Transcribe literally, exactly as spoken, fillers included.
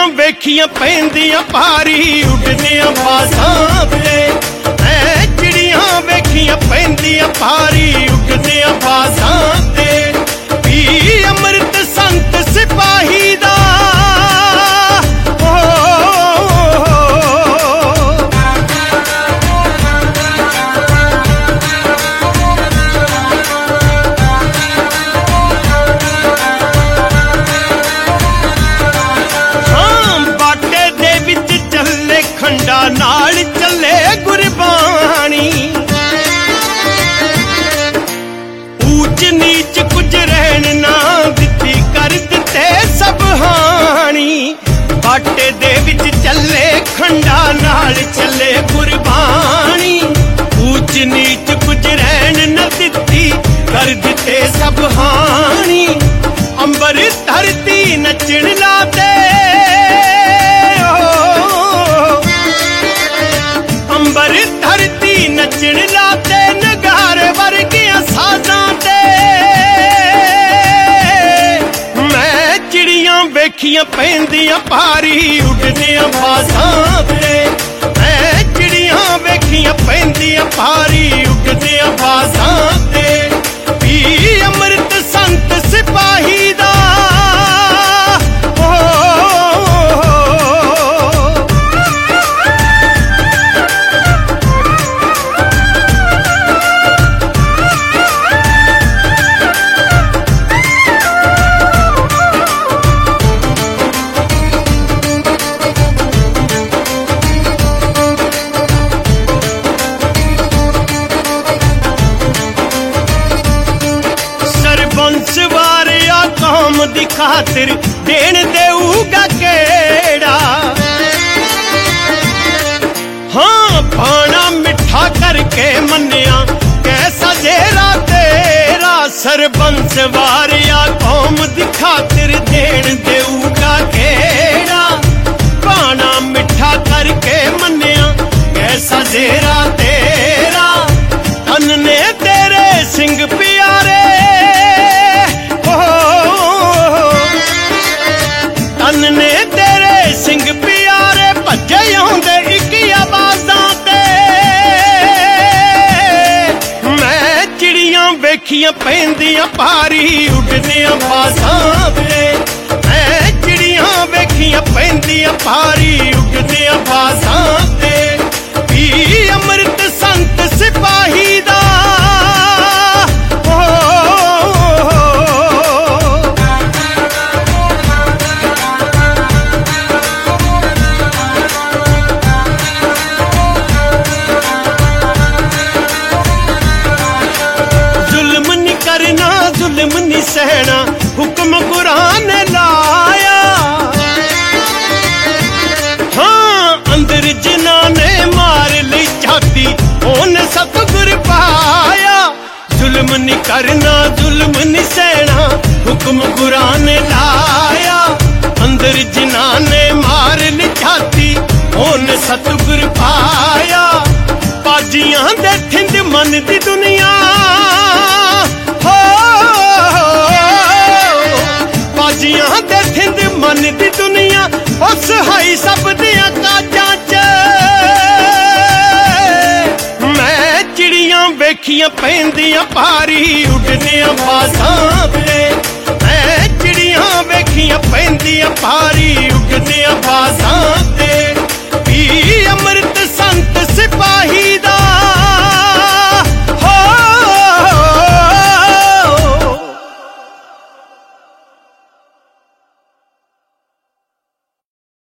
ਵੇਖੀਆਂ ਪੈਂਦੀਆਂ ਭਾਰੀ ਉੱਡਦੀਆਂ ਬਾਜ਼ਾਂ ਤੇ ਐ ਚਿੜੀਆਂ ਵੇਖੀਆਂ ਪੈਂਦੀਆਂ ਭਾਰੀ ਉੱਡਦੀਆਂ ਬਾਜ਼ਾਂ ਤੇ ਪੀ ਅੰਮ੍ਰਿਤ ਸੰਤ ਸਿਪਾਹੀ ਦਾ ਖੰਡਾ ਨਾਲ ਚੱਲੇ ਗੁਰਬਾਣੀ ਊਚ ਨੀਚ ਕੁਝ ਰਹਿਣ ਨਾ ਦਿੱਤੀ ਕਰ ਦਿੱਤੇ ਸਭ ਹਾਣੀ ਬਾਟੇ ਦੇ ਵਿੱਚ ਚੱਲੇ ਖੰਡਾ ਨਾਲ ਚੱਲੇ ਗੁਰਬਾਣੀ ਊਚ ਨੀਚ ਕੁਝ ਰਹਿਣ ਨਾ ਦਿੱਤੀ ਕਰ ਦਿੱਤੇ ਸਭ ਹਾਣੀ ਅੰਬਰ ਧਰਤੀ ਨੱਚਣ ਲਾਤੇ ਅੰਬਰ ਧਰਤੀ ਨੱਚਣ ਲਾਤੇ ਨਗਾਰ ਵਰਗੀਆਂ ਸਾਜ਼ਾਂ ਤੇ ਮੈਂ ਚਿੜੀਆਂ ਵੇਖੀਆਂ ਪੈਂਦੀਆਂ ਭਾਰੀ ਉੱਡਦੀਆਂ ਬਾਜ਼ਾਂ ਤੇ ਮੈਂ ਚਿੜੀਆਂ ਵੇਖੀਆਂ ਪੈਂਦੀਆਂ ਭਾਰੀ ਉੱਡਦੀਆਂ ਬਾਜ਼ਾਂ ਤੇ ਪੀ ਅੰਮ੍ਰਿਤ ਸੰਤ ਸਿਪਾਹੀ ਦਾ ਸਵਾਰਿਆ ਕੌਮ ਦੀ ਖਾਤਰ ਦੇਣ ਦੇਊਗਾ ਕਿਹੜਾ ਹਾਂ ਬਾਣਾ ਮਿੱਠਾ ਕਰਕੇ ਮੰਨਿਆ ਕੈਸਾ ਜੇਰਾ ਤੇਰਾ ਸਰਬੰਸ ਵਾਰਿਆ ਕੌਮ ਦੀ ਖਾਤਰ ਦੇਣ ਦੇਊਗਾ ਕਿਹੜਾ ਬਾਣਾ ਮਿੱਠਾ ਕਰਕੇ ਮੰਨਿਆ ਕੈਸਾ ਜੇਰਾ ਤੇਰਾ ਧਨ ਨੇ ਤੇਰੇ ਸਿੰਘ ਪਿਆਰੇ ਧਨ ਨੇ ਤੇਰੇ ਸਿੰਘ ਪਿਆਰੇ ਭੱਜੇ ਆਉਂਦੇ ਇੱਕ ਆਵਾਜ਼ਾਂ ਤੇ ਮੈਂ ਚਿੜੀਆਂ ਵੇਖੀਆਂ ਪੈਂਦੀਆਂ ਭਾਰੀ ਉੱਡਦੀਆਂ ਬਾਜ਼ਾਂ ਤੇ ਮੈਂ ਚਿੜੀਆਂ ਵੇਖੀਆਂ ਪੈਂਦੀਆਂ ਭਾਰੀ ਉੱਡਦੀਆਂ ਬਾਜ਼ਾਂ ਤੇ ਪੀ ਅੰਮ੍ਰਿਤ ਸੰਤ ਸਿਪਾਹੀ ਦਾ ਜ਼ੁਲਮ ਨੀ ਸਹਿਣਾ ਹੁਕਮ ਕੁਰਾਨ ਨੇ ਲਾਇਆ ਹਾਂ ਅੰਦਰ ਜਿਨ੍ਹਾਂ ਨੇ ਮਾਰ ਲਈ ਛਾਤੀ ਉਹਨੇ ਸਤਿਗੁਰ ਪਾਇਆ ਜ਼ੁਲਮ ਨੀ ਕਰਨਾ ਜ਼ੁਲਮ ਨੀ ਸਹਿਣਾ ਹੁਕਮ ਕੁਰਾਨ ਨੇ ਲਾਇਆ ਅੰਦਰ ਜਿਨ੍ਹਾਂ ਨੇ ਮਾਰ ਲਈ ਛਾਤੀ ਉਹਨੇ ਸਤਿਗੁਰ ਪਾਇਆ ਬਾਜੀਆਂ ਦੇ ਥਿੰਦ ਮਨ ਦੀ ਦੁਨੀਆ ਬਾਜੀਆਂ ਦੇ ਥਿੰਦ ਮਨ ਦੀ ਦੁਨੀਆ ਉਸ ਹਾਈ ਸਭ ਦੀਆਂ ਕਾਜਾਂ ਚ ਮੈਂ ਚਿੜੀਆਂ ਵੇਖੀਆਂ ਪੈਂਦੀਆਂ ਭਾਰੀ ਉੱਡਦੀਆਂ ਬਾਜ਼ਾਂ ਤੇ ਮੈਂ ਚਿੜੀਆਂ ਵੇਖੀਆਂ ਪੈਂਦੀਆਂ ਭਾਰੀ